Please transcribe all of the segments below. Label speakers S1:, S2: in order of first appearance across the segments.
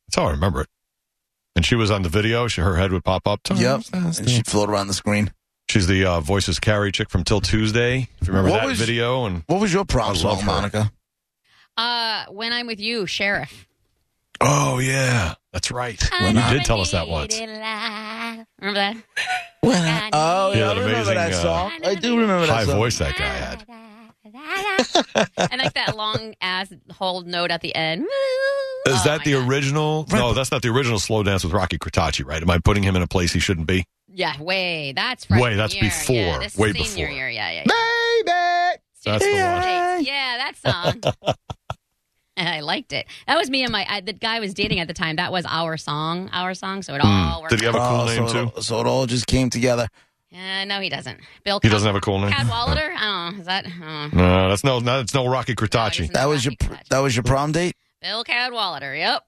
S1: That's how I remember it. And she was on the video. Her head would pop up.
S2: Yep. And she'd float around the screen.
S1: She's the Voices Carrie chick from Till Tuesday. If you remember that video. And
S2: what was your prom song, Monica?
S3: When I'm With You, Sheriff.
S1: Oh, yeah. That's right. You did tell us that once.
S3: Remember that?
S2: Oh, yeah,
S1: I
S2: remember that song. I do remember that song.
S1: High voice that guy had.
S3: And like that long-ass hold note at the end.
S1: Is that the original? No, that's not the original Slow Dance with Rocky Crotacci, right? Am I putting him in a place he shouldn't be?
S3: Yeah, that's freshman
S1: that's
S3: year.
S1: before.
S3: Yeah, this
S1: way
S3: is
S1: before.
S3: senior year, yeah.
S2: Baby!
S1: That's the one.
S3: Yeah, that song. And I liked it. That was me and the guy I was dating at the time. That was our song, so it all worked.
S1: Did he have a cool name, too?
S2: So it all just came together.
S3: No, he doesn't. Bill.
S1: He doesn't have a cool name?
S3: Cadwallader? I don't know. Is that?
S1: No, that's no Rocky Crotacci.
S2: That was your prom date?
S3: Bill Cadwallader, yep.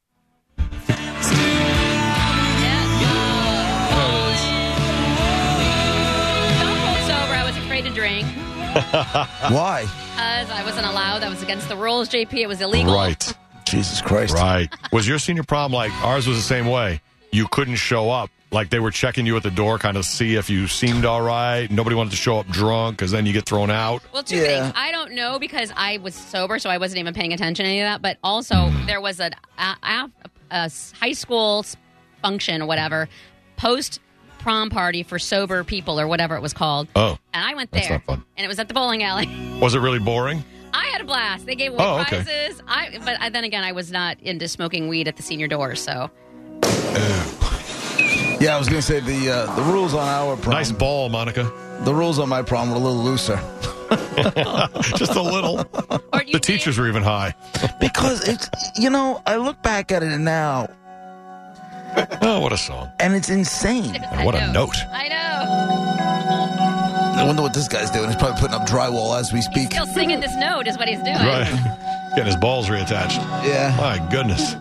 S3: Stone Cold sober, I was afraid to drink.
S2: Why?
S3: Because I wasn't allowed. That was against the rules, JP. It was illegal.
S1: Right.
S2: Jesus Christ.
S1: Right. Was your senior prom like ours was the same way? You couldn't show up. Like they were checking you at the door, kind of see if you seemed all right. Nobody wanted to show up drunk because then you get thrown out.
S3: Well, two things. I don't know because I was sober, so I wasn't even paying attention to any of that. But also, there was a high school function or whatever, post-prom party for sober people or whatever it was called.
S1: Oh.
S3: And I went there.
S1: That's not fun.
S3: And it was at the bowling alley.
S1: Was it really boring?
S3: I had a blast. They gave away prizes. But then again, I was not into smoking weed at the senior doors, so...
S2: Yeah, I was going to say the rules on our prom.
S1: Nice ball, Monica.
S2: The rules on my prom were a little looser.
S1: Just a little. The teachers were even high.
S2: Because it's, I look back at it now.
S1: Oh, what a song.
S2: And it's insane.
S1: And what a note.
S3: I know.
S2: I wonder what this guy's doing. He's probably putting up drywall as we speak.
S3: He's still singing this note is what he's doing.
S1: Right. Getting his balls reattached.
S2: Yeah.
S1: My goodness.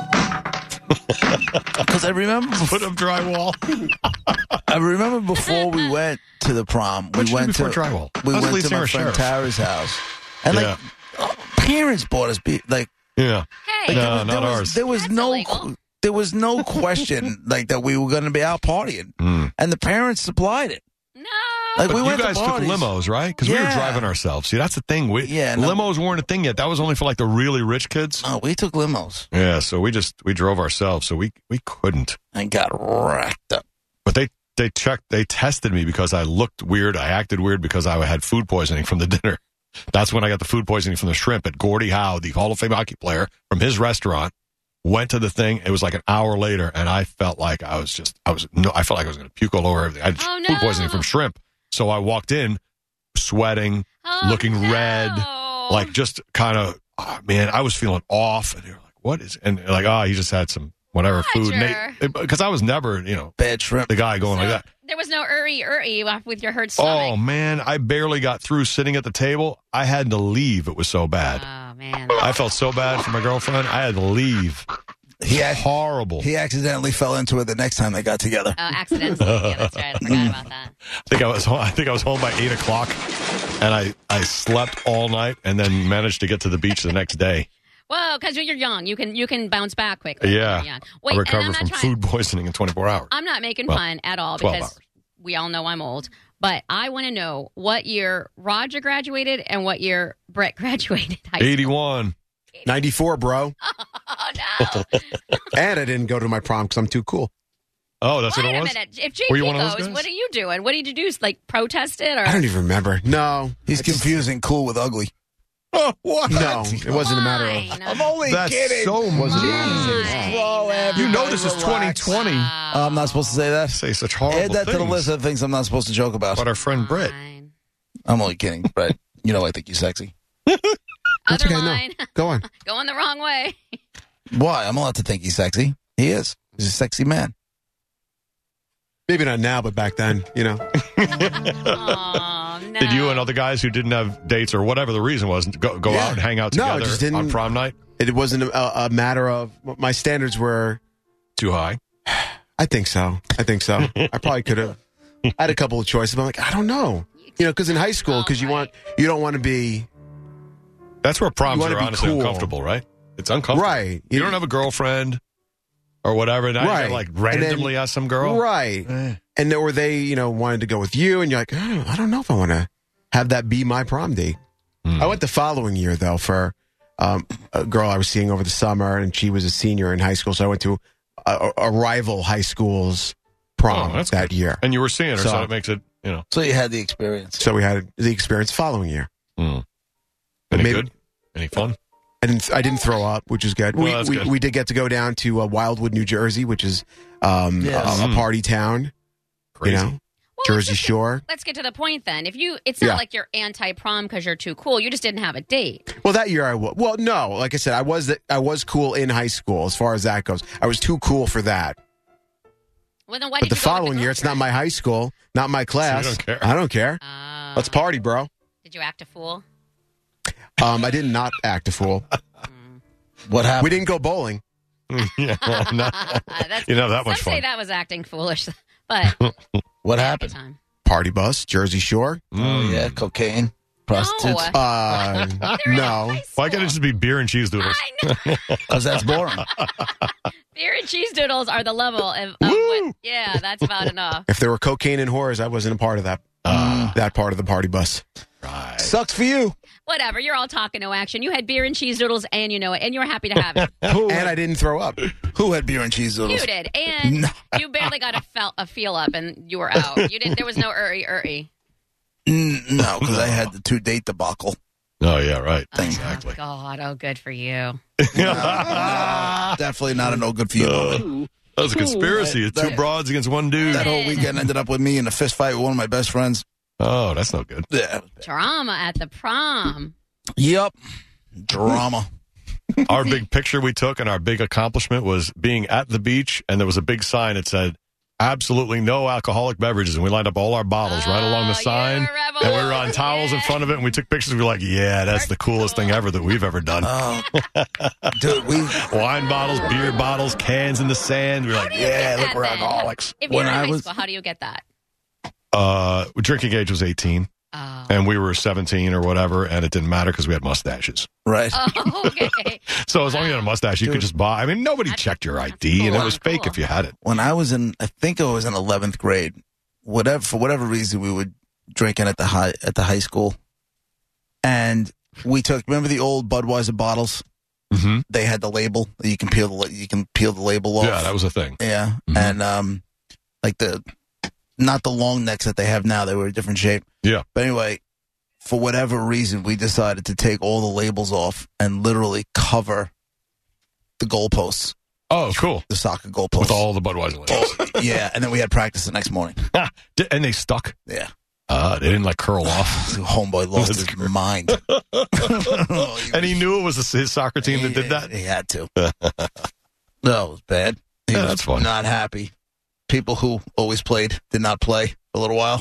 S2: Because I remember
S1: put up drywall.
S2: I remember before we went to the prom, we went to
S1: drywall.
S2: We went to my friend Tara's house, and parents bought us
S1: yeah.
S3: Hey,
S1: no, not ours.
S2: There was no question like that we were going to be out partying, and the parents supplied it.
S3: No.
S2: Like,
S1: but you guys took limos, right? Because we were driving ourselves. See, that's the thing. Limos weren't a thing yet. That was only for like the really rich kids.
S2: Oh, we took limos.
S1: Yeah, so we drove ourselves, so we couldn't.
S2: And got wrecked up.
S1: But they tested me because I looked weird. I acted weird because I had food poisoning from the dinner. That's when I got the food poisoning from the shrimp at Gordie Howe, the Hall of Fame hockey player from his restaurant. Went to the thing. It was like an hour later, and I felt like I felt like I was going to puke all over everything. I had food poisoning from shrimp. So I walked in, sweating, looking red, like just kind of, man, I was feeling off. And they were like, what is, and they're like, he just had some whatever food. Because I was never,
S2: bad shrimp.
S1: The guy going like that.
S3: There was no uri with your hurt stomach.
S1: Oh, man, I barely got through sitting at the table. I had to leave. It was so bad.
S3: Oh, man.
S1: I felt so bad for my girlfriend. I had to leave. Horrible.
S2: He accidentally fell into it the next time they got together.
S3: Oh, accidentally. Yeah, that's right. I forgot about that.
S1: I think I was home by 8:00, and I slept all night, and then managed to get to the beach the next day.
S3: Well, because you're young, you can bounce back quickly.
S1: Yeah,
S3: wait,
S1: I recovered from food poisoning in 24 hours.
S3: I'm not making fun at all because we all know I'm old. But I want to know what year Roger graduated and what year Brett graduated.
S1: 81.
S4: 94, bro.
S3: Oh, no.
S4: And I didn't go to my prom because I'm too cool.
S1: Oh, that's what it was?
S3: Wait a minute. If JP goes, what are you doing? What did you do? Like protest it? Or?
S4: I don't even remember. No.
S2: He's confusing cool with ugly.
S1: Oh, what?
S4: No, it wasn't a matter of...
S2: I'm only kidding.
S1: So
S4: wasn't
S1: You know this is 2020.
S2: I'm not supposed to say that.
S1: Say such horrible
S2: Add that
S1: things.
S2: to the list of things I'm not supposed to joke about.
S1: But our friend Britt.
S2: I'm only kidding, Brett. I think you're sexy.
S3: Other line.
S4: No. Go on.
S3: Going the wrong way.
S2: Why? I'm allowed to think he's sexy. He is. He's a sexy man.
S4: Maybe not now, but back then,
S3: Oh, no.
S1: Did you and other guys who didn't have dates or whatever the reason was go out and hang out together
S4: just didn't,
S1: on prom night?
S4: It wasn't a matter of... My standards were...
S1: Too high?
S4: I think so. I probably could have... I had a couple of choices, but I'm like, I don't know. Because in high school, because you don't want to be...
S1: That's where proms
S4: are
S1: honestly
S4: cool.
S1: uncomfortable, right? It's uncomfortable.
S4: Right.
S1: You don't have a girlfriend. or whatever. Now
S4: Right.
S1: you like randomly ask some girl.
S4: Right. And or they, wanted to go with you, and you're like, oh, I don't know if I want to have that be my prom date. I went the following year, though, for a girl I was seeing over the summer, and she was a senior in high school, so I went to a rival high school's prom
S1: that's
S4: that
S1: good.
S4: year.
S1: And you were seeing her, so
S4: So-
S1: it makes it,
S2: So you had the experience.
S4: So we had the experience the following year.
S1: Any
S4: Maybe-
S1: good? Any fun?
S4: I didn't throw up, which is good.
S1: Well, that's good.
S4: We did get to go down to Wildwood, New Jersey, which is
S2: Yes.
S4: a party town.
S1: Crazy.
S3: Well,
S4: Jersey Shore.
S3: Let's get to the point then. It's not
S4: Yeah.
S3: like you're anti-prom because you're too cool. You just didn't have a date.
S4: Well, that year I was. Well, no, like I said, I was cool in high school as far as that goes. I was too cool for that.
S3: Well, then why
S4: But
S3: did
S4: the
S3: you go with
S4: following year, it's not my high school, not my class.
S1: don't care.
S4: I don't care.
S3: girlfriend?
S4: Let's party, bro.
S3: Did you act a fool?
S4: I did not act a fool.
S2: What happened?
S4: We didn't go bowling.
S1: Yeah, well, no.
S3: That's,
S1: You know that much
S3: some say
S1: fun.
S3: that was acting foolish, but
S2: What
S3: happy
S2: happened?
S3: time.
S4: Party bus, Jersey Shore.
S2: Oh, yeah, cocaine, prostitutes.
S3: They're in
S4: No.
S3: high
S1: Why can't it just be beer and cheese doodles?
S3: I know.
S2: Because that's boring.
S3: Beer and cheese doodles are the level of
S1: Woo!
S3: what, yeah, that's about enough.
S4: If there were cocaine and whores, I wasn't a part of that. That part of the party bus.
S1: Right.
S2: Sucks for you.
S3: Whatever, you're all talk and no action. You had beer and cheese doodles and you know it, and you were happy to have it.
S4: And I didn't throw up.
S2: Who had beer and cheese doodles?
S3: You did, and
S2: No.
S3: you barely got a feel up, and you were out. You didn't. There was no uri.
S2: No, because I had the 2-date debacle.
S1: Oh, yeah, right.
S3: Oh,
S1: Exactly.
S3: God, oh, good for you.
S2: Definitely not a no good for you moment.
S1: That was a conspiracy.
S2: That-
S1: Two broads against one dude.
S2: That whole weekend ended up with me in a fist fight with one of my best friends.
S1: Oh, that's no good.
S2: Yeah.
S3: Drama at the prom.
S2: Yep. Drama.
S1: Our big picture we took and our big accomplishment was being at the beach, and there was a big sign that said, absolutely no alcoholic beverages. And we lined up all our bottles right along the sign.
S3: you're a rebel.
S1: And we were on towels in front of it, and we took pictures. We were like, yeah, that's the coolest thing ever that we've ever done.
S2: Oh, dude,
S1: Wine bottles, beer bottles, cans in the sand. We were like,
S3: How do you
S1: yeah,
S3: get
S1: look,
S3: that,
S1: we're
S3: then?
S1: alcoholics.
S3: If you're
S2: When
S3: in
S2: I
S3: high
S2: was-
S3: school, how do you get that?
S1: Drinking age was 18,
S3: Oh,
S1: and we were 17 or whatever, and it didn't matter because we had mustaches.
S2: right.
S3: oh okay.
S1: So as long as you had a mustache, you could just buy. I mean, nobody checked your ID, and it was fake
S3: Cool.
S1: if you had it.
S2: When I was in, I think I was in 11th grade. For whatever reason, we were drinking at the high school, and we took. Remember the old Budweiser bottles?
S1: Mm-hmm.
S2: They had the label. You can peel the label off.
S1: Yeah, that was a thing.
S2: Yeah,
S1: Mhm.
S2: and like not the long necks that they have now. They were a different shape.
S1: Yeah.
S2: But anyway, for whatever reason, we decided to take all the labels off and literally cover the goalposts,
S1: Oh, cool.
S2: the soccer goalposts.
S1: With all the Budweiser labels.
S2: Yeah, and then we had practice the next morning.
S1: And they stuck.
S2: Yeah.
S1: They didn't like curl off.
S2: Homeboy lost
S1: That's
S2: his mind.
S1: And he knew it was his soccer team that did that.
S2: He had to. No, it was bad. He
S1: Yeah,
S2: was
S1: that's fun.
S2: not happy. People who always played did not play for a little while.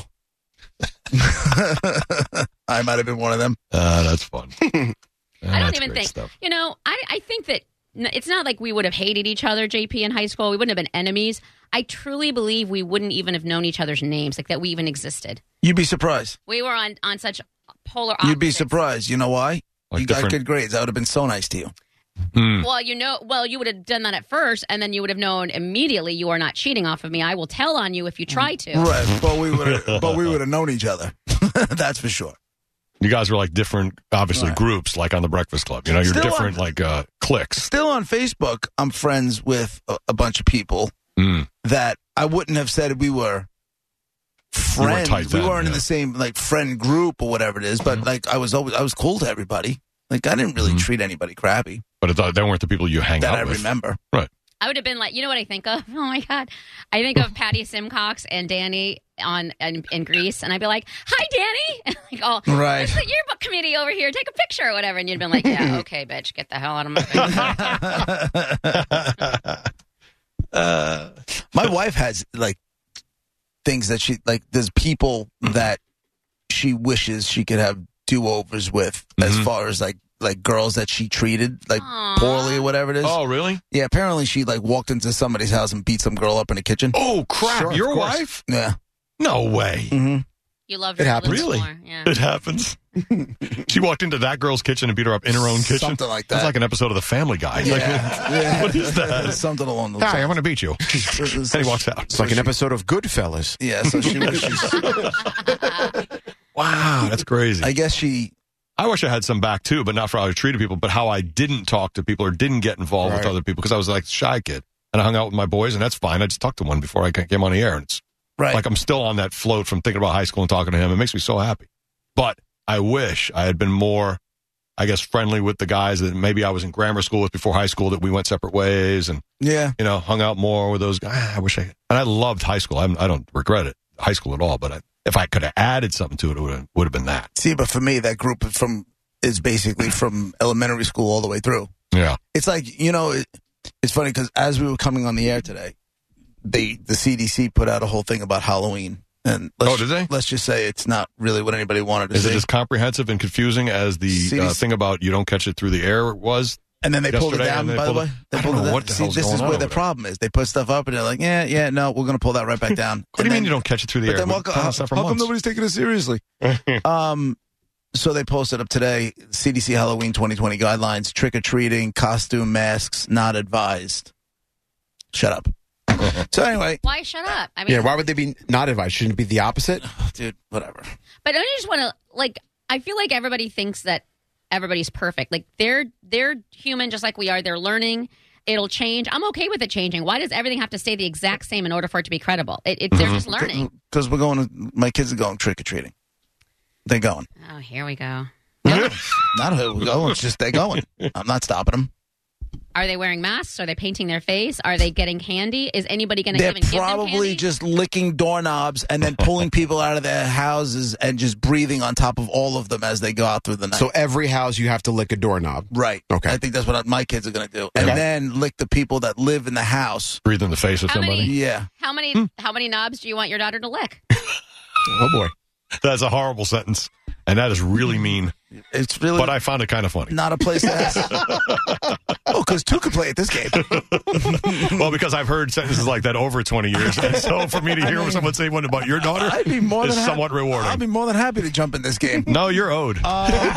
S2: I might have been one of them.
S1: That's fun.
S3: I don't
S1: That's
S3: even
S1: great
S3: think.
S1: stuff.
S3: You know, I think that it's not like we would have hated each other, JP, in high school. We wouldn't have been enemies. I truly believe we wouldn't even have known each other's names, like that we even existed.
S2: You'd be surprised.
S3: We were on such polar opposites.
S2: You'd be surprised. You know why?
S1: Like
S2: You got
S1: different-
S2: good grades. I would have been so nice to you.
S3: Well, you would have done that at first, and then you would have known immediately you are not cheating off of me. I will tell on you if you try to.
S2: Right, but we would have known each other. That's for sure.
S1: You guys were like different, obviously,
S2: Right.
S1: groups, like on the Breakfast Club. You know, you're
S2: Still
S1: different, like cliques.
S2: Still on Facebook, I'm friends with a bunch of people
S1: Mm.
S2: that I wouldn't have said we were
S1: You were
S2: friends.
S1: tight
S2: We
S1: then,
S2: weren't in
S1: yeah.
S2: the same like friend group or whatever it is. But like I was cool to everybody. Like I didn't really treat anybody crappy
S1: But they weren't the people you hang
S2: that
S1: out
S2: I
S1: with.
S2: remember.
S1: Right.
S3: I would have been like, you know what I think of? Oh my God. I think of Patty Simcox and Danny in Greece, and I'd be like, hi, Danny. And like, oh,
S2: Right.
S3: there's the yearbook committee over here. Take a picture or whatever. And you'd been like, yeah, okay, bitch, get the hell out of my face.
S2: My wife has like things that she like. There's people that she wishes she could have do-overs with, as far as like girls that she treated like
S3: Aw.
S2: poorly or whatever it is.
S1: Oh, really?
S2: Yeah, apparently she like walked into somebody's house and beat some girl up in the kitchen.
S1: Oh, crap.
S2: Sure, of
S1: Your
S2: course.
S1: wife?
S2: Yeah.
S1: No way.
S2: Mm-hmm.
S3: You love
S4: It
S3: your
S4: happens.
S3: oldest
S1: Really?
S3: more. Yeah.
S1: It happens. She walked into that girl's kitchen and beat her up in her own kitchen.
S2: Something like
S1: That's
S2: that.
S1: like an episode of The Family Guy.
S2: Yeah.
S1: What is that?
S2: Something along those
S1: Hi,
S2: lines.
S1: I'm going to beat you. And he walks out.
S4: It's like an episode of Goodfellas.
S2: Yeah, so she wishes.
S1: Wow, that's crazy.
S2: I guess she.
S1: I wish I had some back too, but not for how I treated people, but how I didn't talk to people or didn't get involved with
S4: Right.
S1: other people because I was like a shy kid. And I hung out with my boys, and that's fine. I just talked to one before I came on the air. And it's
S2: Right.
S1: like I'm still on that float from thinking about high school and talking to him. It makes me so happy. But I wish I had been more, I guess, friendly with the guys that maybe I was in grammar school with before high school that we went separate ways and,
S2: Yeah.
S1: you know, hung out more with those guys. I wish I, and I loved high school. I don't regret it, high school at all, but if I could have added something to it, it would have been that.
S2: See, but for me, that group is basically from elementary school all the way through.
S1: Yeah.
S2: It's like, you know, it's funny because as we were coming on the air today, the CDC put out a whole thing about Halloween. And
S1: Did they?
S2: Let's just say it's not really what anybody wanted to
S1: Is
S2: see.
S1: it as comprehensive and confusing as the
S2: CDC
S1: thing about you don't catch it through the air was?
S2: And then they pulled it
S1: yesterday,
S2: down,
S1: and they
S2: by the
S1: pulled
S2: way.
S1: it-
S2: They
S1: I don't
S2: pulled
S1: know
S2: it down.
S1: what the
S2: See,
S1: hell's
S2: this
S1: going
S2: is
S1: on
S2: where
S1: over
S2: the
S1: there.
S2: problem is. They put stuff up and they're like, no, we're going to pull that right back down.
S1: What do you mean you don't catch it through the
S2: But
S1: air?
S2: then
S1: We've been telling us that for
S2: how come
S1: months.
S2: nobody's taking it seriously? So they posted up today, CDC Halloween 2020 guidelines, trick-or-treating, costume, masks, not advised. Shut up. So anyway,
S3: Why shut up? I mean,
S4: Yeah, why would they be not advised? Shouldn't it be the opposite?
S2: dude, whatever.
S3: but don't you just want to like? I feel like everybody thinks that everybody's perfect. Like they're human, just like we are. They're learning. It'll change. I'm okay with it changing. Why does everything have to stay the exact same in order for it to be credible? They're just learning.
S2: Because my kids are going trick-or-treating. They're going.
S3: Oh, here we go.
S2: Not who we're going, it's just they're going. I'm not stopping them.
S3: Are they wearing masks? Are they painting their face? Are they getting candy? Is anybody going to
S2: They're
S3: even give them
S2: probably
S3: candy?
S2: just licking doorknobs and then pulling people out of their houses and just breathing on top of all of them as they go out through the night.
S4: So every house you have to lick a doorknob.
S2: Right.
S4: Okay.
S2: I think that's what my kids are going to do.
S4: Okay.
S2: And then lick the people that live in the house.
S1: Breathe in the face of
S3: How
S1: somebody.
S3: many-
S2: Yeah.
S3: How many knobs do you want your daughter to lick?
S4: Oh boy.
S1: That's a horrible sentence. And that is really mean.
S2: It's really
S1: But I found it kind of funny.
S2: not a place that has. Oh, because two can play at this game.
S1: Well, because I've heard sentences like that over 20 years. And so for me to hear someone say one about your daughter
S2: I'd be more
S1: is
S2: than
S1: somewhat rewarding.
S2: I'd be more than happy to jump in this game.
S1: No, you're owed.
S3: Yep.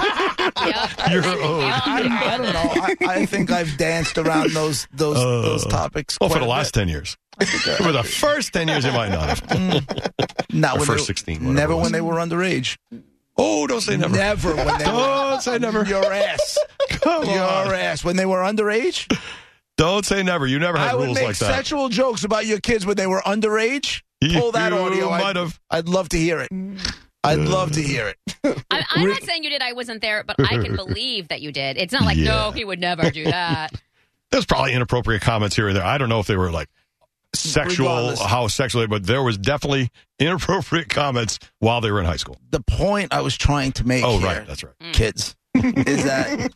S1: You're owed.
S2: I don't know. I think I've danced around those topics.
S1: Well, for
S2: quite
S1: the
S2: a
S1: last
S2: bit.
S1: 10 years. For the first 10 years, you might not have.
S2: Not
S1: Or
S2: when
S1: first
S2: they-
S1: 16, whatever
S2: Never
S1: it was.
S2: when they were underage.
S1: Oh, don't say never.
S2: Never when they were.
S1: Don't say never.
S2: Your ass.
S1: Come
S2: Your
S1: on.
S2: ass. When they were underage,
S1: Don't say never. You never had
S2: I would
S1: rules
S2: make
S1: like that.
S2: sexual jokes about your kids when they were underage. Pull that
S1: You
S2: audio.
S1: might have.
S2: I'd love to hear it. I'd love to hear it.
S3: I'm not saying you did. I wasn't there, but I can believe that you did. It's not like,
S1: Yeah.
S3: no, he would never do that.
S1: There's probably inappropriate comments here and there. I don't know if they were like sexual,
S2: Regardless.
S1: how sexually, but there was definitely inappropriate comments while they were in high school.
S2: The point I was trying to make
S1: Oh,
S2: here,
S1: right. That's right.
S2: kids, is that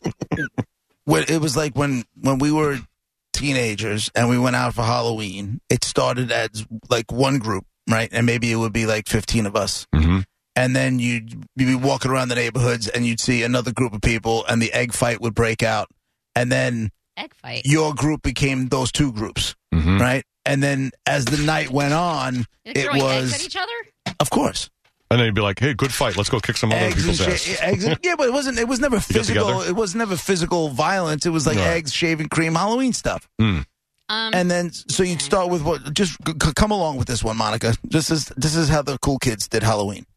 S2: it was like when we were teenagers and we went out for Halloween, it started as like one group, right? And maybe it would be like 15 of us.
S1: Mm-hmm.
S2: And then you'd be walking around the neighborhoods and you'd see another group of people and the egg fight would break out. And then
S3: Egg fight.
S2: your group became those two groups,
S1: Mm-hmm.
S2: right? And then as the night went on,
S3: They're
S2: it
S3: throwing
S2: was,
S3: eggs at each other?
S2: of course,
S1: And then you'd be like, hey, good fight. Let's go kick some other
S2: eggs and
S1: people's
S2: shit.
S1: ass.
S2: Yeah, but it was never physical.
S1: together?
S2: It was never physical violence. It was like
S1: Right.
S2: eggs, shaving cream, Halloween stuff. And then so you'd start with what? Just come along with this one, Monica. This is how the cool kids did Halloween.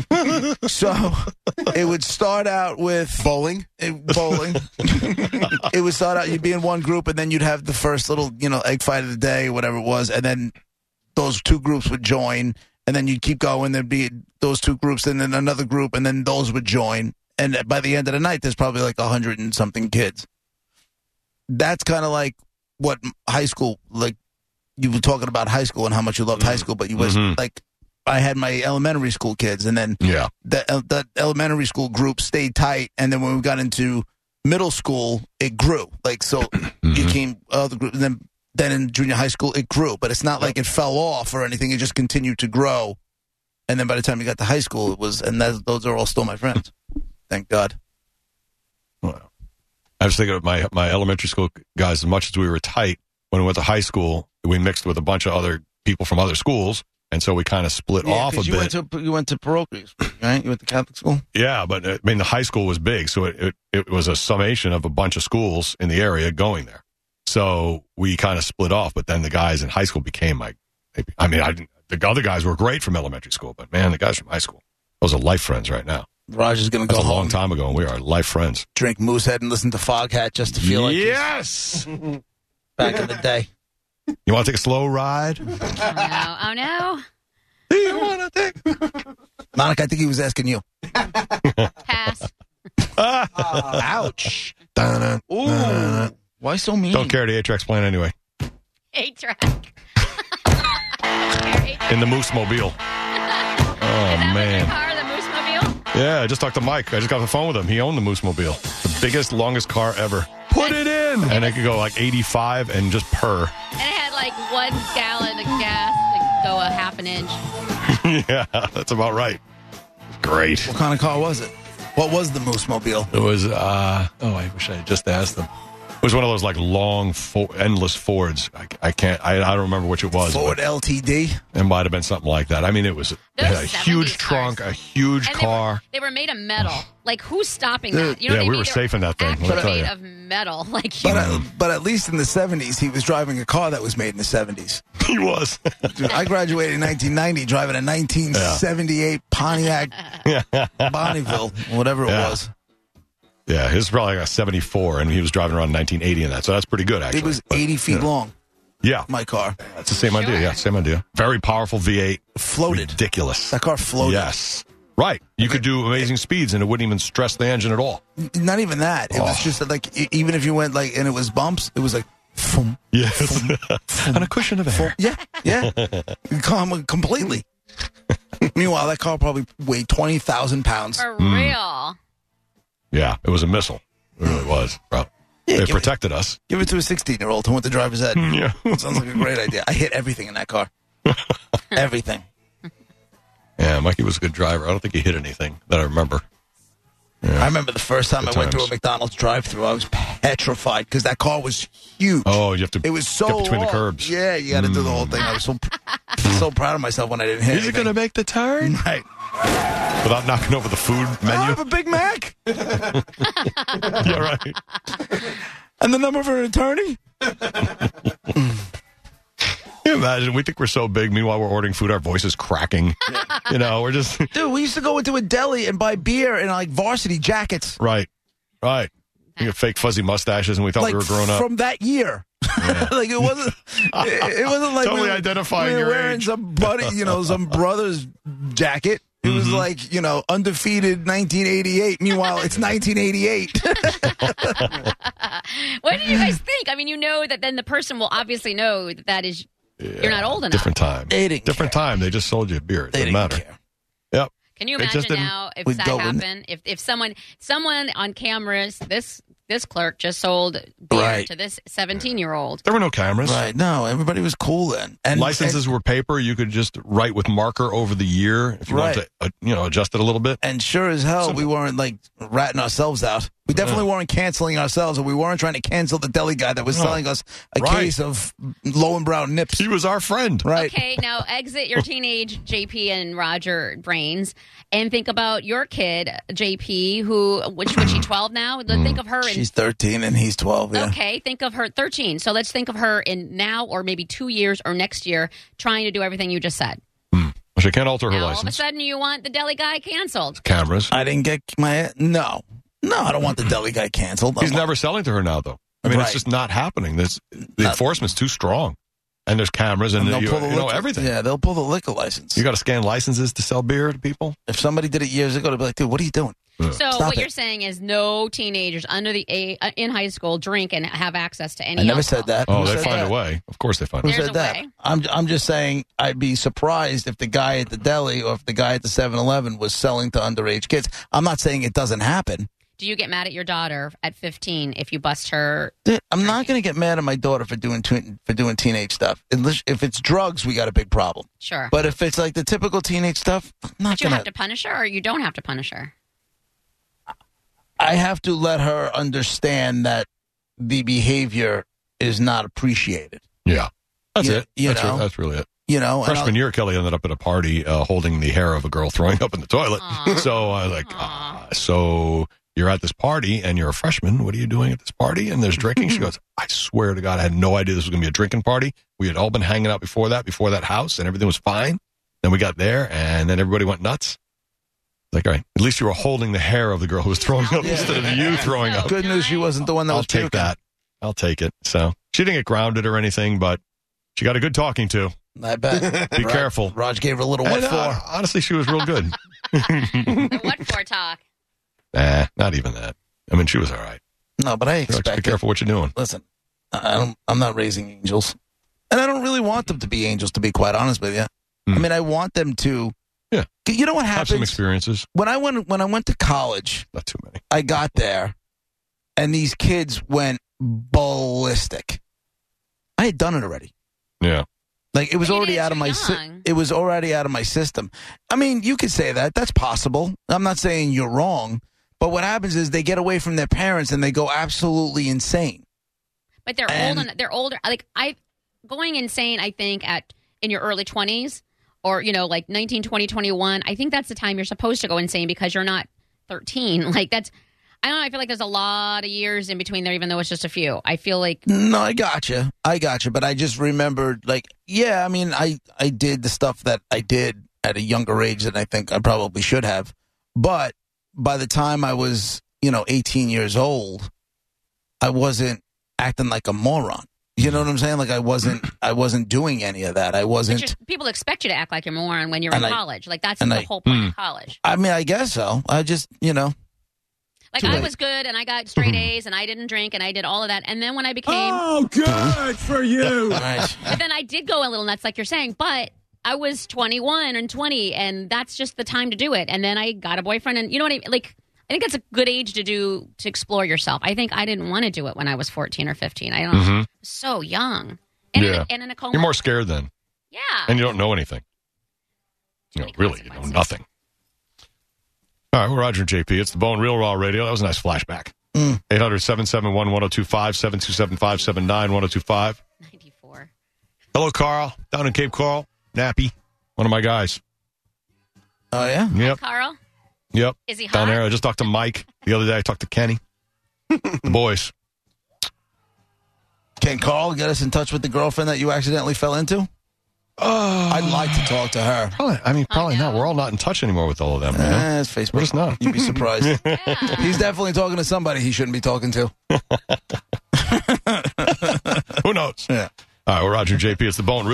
S2: So it would start out with
S4: Bowling.
S2: bowling. It would start out, you'd be in one group, and then you'd have the first little, egg fight of the day, whatever it was, and then those two groups would join, and then you'd keep going. There'd be those two groups, and then another group, and then those would join. And by the end of the night, there's probably like 100 and something kids. That's kind of like what high school, like you were talking about high school and how much you loved high school, but you was like, I had my elementary school kids, and then
S1: Yeah.
S2: that elementary school group stayed tight, and then when we got into middle school, it grew. Like so, you came other group, and then in junior high school, it grew. But it's not like it fell off or anything; it just continued to grow. And then by the time you got to high school, it was, and those are all still my friends. Thank God.
S1: Well, I was thinking of my elementary school guys, as much as we were tight, when we went to high school, we mixed with a bunch of other people from other schools. and so we kind of split
S2: Yeah,
S1: off a
S2: 'cause
S1: bit.
S2: you went to parochial school, right? You went to Catholic school?
S1: Yeah, but I mean, the high school was big, so it was a summation of a bunch of schools in the area going there. So we kind of split off, but then the guys in high school became the other guys were great from elementary school, but man, the guys from high school, those are life friends right now.
S2: Raj is going to
S1: That's
S2: go
S1: a long
S2: home,
S1: time ago, and we are life friends.
S2: drink Moosehead, and listen to Foghat just to feel like he's
S1: Yes!
S2: back in the day.
S1: You want to take a slow ride?
S3: Oh no.
S1: Do you want to take?
S2: Monica, I think he was asking you.
S3: Pass.
S2: Ouch.
S1: Dun-dun,
S2: Ooh.
S1: dun-dun.
S2: Why so mean?
S1: Don't carry the 8-track plan anyway.
S3: 8-track.
S1: In the Moose Mobile.
S3: Is that
S1: man.
S3: your car, the Moose Mobile?
S1: Yeah, I just talked to Mike. I just got off the phone with him. He owned the Moose Mobile. The biggest, longest car ever. Put it in! And it could go like 85 and just purr.
S3: And it had like 1 gallon of gas to go a half an inch.
S1: Yeah, that's about right. Great.
S2: What kind of car was it? What was the Moose Mobile?
S1: It was, I wish I had just asked them. It was one of those like long, endless Fords. I don't remember which it was.
S2: Ford LTD?
S1: It might have been something like that. I mean, it was it had a
S3: 70s
S1: huge
S3: cars.
S1: trunk, a huge
S3: And
S1: car.
S3: They were made of metal. Like, who's stopping that? You know
S1: Yeah,
S3: what I
S1: we
S3: mean?
S1: were
S3: They're
S1: safe in that thing, let me
S3: actually
S1: tell
S3: made
S1: you.
S3: of metal. Like,
S2: But at least in the 70s, he was driving a car that was made in the 70s.
S1: He was.
S2: Dude, I graduated in 1990 driving a 1978 Pontiac Bonneville, whatever it
S1: Yeah.
S2: was.
S1: Yeah, his was probably like a 74, and he was driving around 1980 in that. So that's pretty good, actually.
S2: It was
S1: But,
S2: 80 feet long,
S1: Yeah,
S2: my car.
S1: that's the same idea. Yeah, same idea. Very powerful V8.
S2: Floated.
S1: Ridiculous.
S2: That car floated.
S1: Yes. Right. You could do amazing speeds, and it wouldn't even stress the engine at all.
S2: Not even that. It was just that, like, even if you went, like, and it was bumps, it was like, foom,
S1: Yes. On a cushion of air.
S2: yeah. Calm completely. Meanwhile, that car probably weighed 20,000 pounds.
S3: for real.
S1: Yeah, it was a missile. It really was, bro.
S2: Yeah,
S1: They
S2: give it-
S1: protected us.
S2: Give it to a 16-year-old who went to driver's ed.
S1: Yeah.
S2: Sounds like a great idea. I hit everything in that car. Everything.
S1: Yeah, Mikey was a good driver. I don't think he hit anything that I remember.
S2: I remember the first time
S1: Good
S2: I went through
S1: times.
S2: a McDonald's drive-thru, I was petrified because that car was huge.
S1: Oh, you have to
S2: It was so
S1: get between the
S2: long.
S1: curbs.
S2: Yeah, you got to do the whole thing. I was so proud of myself when I didn't hit
S1: Is it
S2: anything.
S1: going to make the turn?
S2: Right.
S1: Without knocking over the food
S2: I
S1: menu?
S2: have a Big Mac
S1: Yeah, right.
S2: and the number for an attorney.
S1: Can you imagine? We think we're so big. Meanwhile, we're ordering food. Our voice is cracking. You know, we're just...
S2: Dude, we used to go into a deli and buy beer in like varsity jackets.
S1: Right. Right. We get fake fuzzy mustaches, and we thought
S2: Like
S1: we were grown up.
S2: from that year. Like it wasn't. It wasn't like
S1: Totally identifying
S2: we were
S1: your
S2: wearing
S1: age.
S2: some buddy, some brother's jacket. It was
S1: Mm-hmm.
S2: like undefeated 1988. Meanwhile, it's 1988.
S3: What do you guys think? I mean, you know that then the person will obviously know that is you're not old enough.
S1: Different time.
S2: They didn't
S1: Different
S2: care.
S1: time. They just sold you a beer. It
S2: They
S1: didn't
S2: didn't
S1: matter.
S2: care.
S1: Yep.
S3: Can you
S1: It just
S3: imagine
S1: didn't-
S3: now if
S2: We'd
S3: that
S2: go in-
S3: happened? If someone on cameras, this clerk just sold beer
S2: Right.
S3: to this 17-year-old.
S1: There were no cameras.
S2: Right? No, everybody was cool then. And
S1: Licenses were paper. You could just write with marker over the year if you wanted to, adjust it a little bit.
S2: And sure as hell, we weren't like ratting ourselves out. We definitely weren't canceling ourselves, and we weren't trying to cancel the deli guy that was selling us a
S1: Right.
S2: case of low and brown nips.
S1: He was our friend.
S2: Right?
S3: Okay, now exit your teenage JP and Roger brains and think about your kid, JP, which she 12 now? Think of her in
S2: She's 13 and he's 12. Yeah.
S3: Okay, think of her 13. So let's think of her in now or maybe 2 years or next year trying to do everything you just said.
S1: She can't alter her
S3: Now all of a
S1: license.
S3: sudden you want the deli guy canceled.
S1: Cameras.
S2: I didn't get my no. I don't want the deli guy canceled.
S1: He's never selling to her now, though. I mean,
S2: Right.
S1: it's just not happening. The enforcement's too strong. And there's cameras and
S2: they'll
S1: you
S2: pull the
S1: know
S2: liquor-
S1: everything.
S2: Yeah, they'll pull the liquor license.
S1: You got to scan licenses to sell beer to people.
S2: If somebody did it years ago, they'd be like, "Dude, what are you doing?"
S3: So
S2: Stop
S3: what
S2: it.
S3: you're saying is no teenagers under the in high school drink and have access to any
S2: I never
S3: alcohol.
S2: said that.
S1: Oh,
S2: Who
S1: they
S2: said
S1: find
S2: that?
S1: a way. Of course they find
S2: Who
S1: a way.
S3: There's
S2: said
S3: a
S2: that?
S3: way.
S2: I'm just saying I'd be surprised if the guy at the deli or if the guy at the 7-Eleven was selling to underage kids. I'm not saying it doesn't happen.
S3: Do you get mad at your daughter at 15 if you bust her?
S2: Dude, I'm not going to get mad at my daughter for doing teenage stuff. If it's drugs, we got a big problem.
S3: Sure.
S2: But if it's like the typical teenage stuff, I'm not
S3: But you
S2: going
S3: have to punish her or you don't have to punish her?
S2: I have to let her understand that the behavior is not appreciated.
S1: Yeah. That's
S2: You-
S1: it.
S2: you
S1: That's,
S2: know?
S1: that's really it.
S2: you know. And
S1: Freshman year, Kelly ended up at a party holding the hair of a girl throwing up in the toilet.
S3: Aw.
S1: So I was like, so you're at this party and you're a freshman. What are you doing at this party? And there's drinking. She goes, I swear to God, I had no idea this was going to be a drinking party. We had all been hanging out before that house, and everything was fine. Then we got there, and then everybody went nuts. Like, all right, at least you were holding the hair of the girl who was throwing up instead of you throwing up.
S2: Good news, she wasn't the one that
S1: I'll
S2: was
S1: take
S2: puking.
S1: that. I'll take it. So she didn't get grounded or anything, but she got a good talking to.
S2: I bet.
S1: Be careful.
S2: Raj gave her a little what
S1: And,
S2: for.
S1: honestly, she was real good.
S3: The what for talk?
S1: Not even that. I mean, she was all right.
S2: No, but I
S1: Just
S2: expect
S1: be careful what you're doing.
S2: Listen, I'm not raising angels, and I don't really want them to be angels. To be quite honest with you, I mean, I want them to.
S1: Yeah.
S2: You know what
S1: Have some
S2: happens
S1: experiences.
S2: when I went to college?
S1: Not too many.
S2: I got there, and these kids went ballistic. I had done it already.
S1: Yeah.
S2: Like it was
S3: But you
S2: already
S3: did it
S2: out of
S3: too
S2: my.
S3: young.
S2: It was already out of my system. I mean, you could say that. That's possible. I'm not saying you're wrong. But what happens is they get away from their parents and they go absolutely insane.
S3: But they're
S2: And-
S3: old. They're older. Like going insane. I think in your early 20s, or like 19, 20, 21. I think that's the time you're supposed to go insane because you're not 13. Like that's. I don't know. I feel like there's a lot of years in between there, even though it's just a few. I feel like
S2: No, I gotcha. But I just remembered, like, yeah, I mean, I did the stuff that I did at a younger age than I think I probably should have. But by the time I was, 18 years old, I wasn't acting like a moron. You know what I'm saying? Like I wasn't doing any of that. I wasn't.
S3: people expect you to act like you're a moron when you're in
S2: And
S3: college. Like that's
S2: and
S3: the
S2: I-
S3: whole point of college.
S2: I mean, I guess so. I just,
S3: Like
S2: Too
S3: I
S2: late.
S3: was good and I got straight A's and I didn't drink and I did all of that. And then when I became,
S5: Oh, good for you.
S2: all right.
S3: but then I did go a little nuts, like you're saying. But I was 21 and 20, and that's just the time to do it. And then I got a boyfriend, and you know what I mean? Like I think that's a good age to explore yourself. I think I didn't want to do it when I was 14 or 15. I don't know, so young, and
S1: Yeah.
S3: in a coma.
S1: You're more scared then,
S3: yeah,
S1: and you don't know anything.
S3: many
S1: Really, you know
S3: consequences.
S1: nothing. All right, we're Roger and JP. It's the Bone Real Raw Radio. That was a nice flashback. 800-771-1025, 727-579-1025.
S3: 94.
S1: Hello, Carl. Down in Cape Coral. Nappy. One of my guys.
S2: Oh yeah.
S1: Yep.
S3: Carl,
S1: Yep.
S3: is he hot?
S1: Down there. I just talked to Mike. The other day I talked to Kenny. The boys.
S2: Can Carl get us in touch with the girlfriend that you accidentally fell into? I'd like to talk to her.
S1: Probably not.
S3: know.
S1: We're all not in touch anymore with all of them, man.
S2: It's Facebook.
S1: We're just not.
S2: You'd be surprised.
S3: Yeah.
S2: He's definitely talking to somebody he shouldn't be talking to.
S1: Who knows?
S2: Yeah.
S1: All right, we're Roger and JP. It's the Bone Real